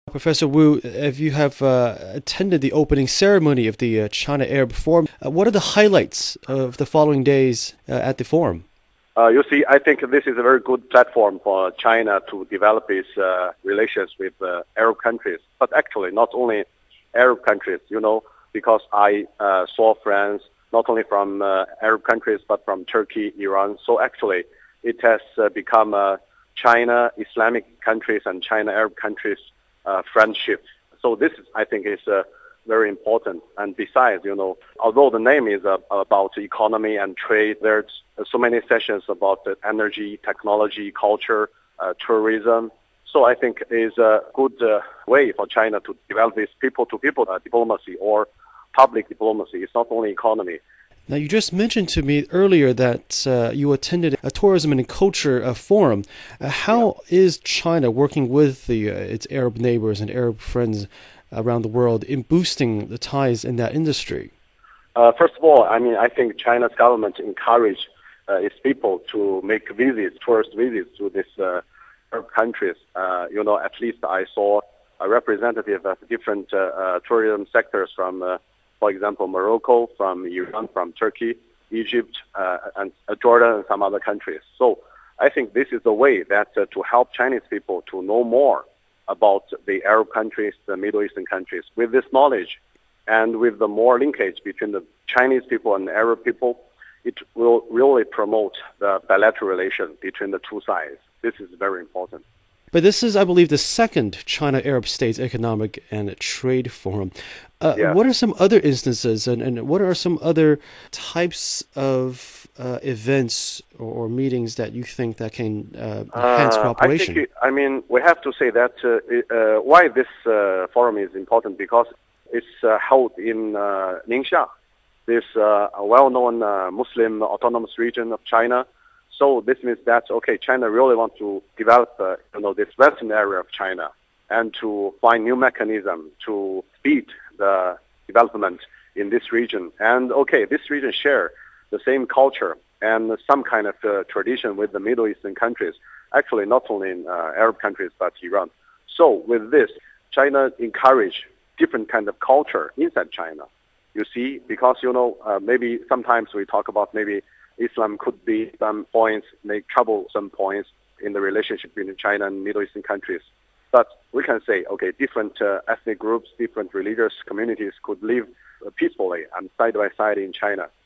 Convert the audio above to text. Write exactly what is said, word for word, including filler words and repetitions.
Professor Wu, if you have uh, attended the opening ceremony of the uh, China Arab Forum, uh, what are the highlights of the following days uh, at the forum? Uh, you see, I think this is a very good platform for China to develop its uh, relations with uh, Arab countries. But actually, not only Arab countries, you know, because I uh, saw friends not only from uh, Arab countries but from Turkey, Iran. So actually, it has uh, become uh, China Islamic countries and China Arab countries uh, friendship. So this, is, I think, is uh, very important. And besides, you know, although the name is uh, about economy and trade, there's so many sessions about uh, energy, technology, culture, uh, tourism. So I think it is a good uh, way for China to develop this people-to-people uh, diplomacy or public diplomacy. It's not only economy. Now, you just mentioned to me earlier that uh, you attended a tourism and culture uh, forum. Uh, how yeah. is China working with the, uh, its Arab neighbors and Arab friends around the world in boosting the ties in that industry? Uh, first of all, I mean, I think China's government encourage uh, its people to make visits, tourist visits to these uh, Arab countries. Uh, you know, at least I saw a representative of different uh, uh, tourism sectors from uh, for example, Morocco, from Iran, from Turkey, Egypt, uh, and uh, Jordan, and some other countries. So I think this is a way that uh, to help Chinese people to know more about the Arab countries, the Middle Eastern countries. With this knowledge and with the more linkage between the Chinese people and the Arab people, it will really promote the bilateral relation between the two sides. This is very important. But this is, I believe, the second China-Arab States Economic and Trade Forum. Uh, yeah. What are some other instances, and, and what are some other types of uh, events or, or meetings that you think that can uh, enhance uh, cooperation? I think, it, I mean, we have to say that uh, uh, why this uh, forum is important, because it's uh, held in uh, Ningxia, this uh, well-known uh, Muslim autonomous region of China. So this means that, okay, China really wants to develop, uh, you know, this western area of China and to find new mechanism to speed the development in this region. And, okay, this region share the same culture and some kind of uh, tradition with the Middle Eastern countries, actually not only in uh, Arab countries but Iran. So with this, China encourage different kind of culture inside China. You see, because, you know, uh, maybe sometimes we talk about maybe Islam could be some points, make trouble some points in the relationship between China and Middle Eastern countries. But we can say, okay, different uh, ethnic groups, different religious communities could live uh, peacefully and side by side in China.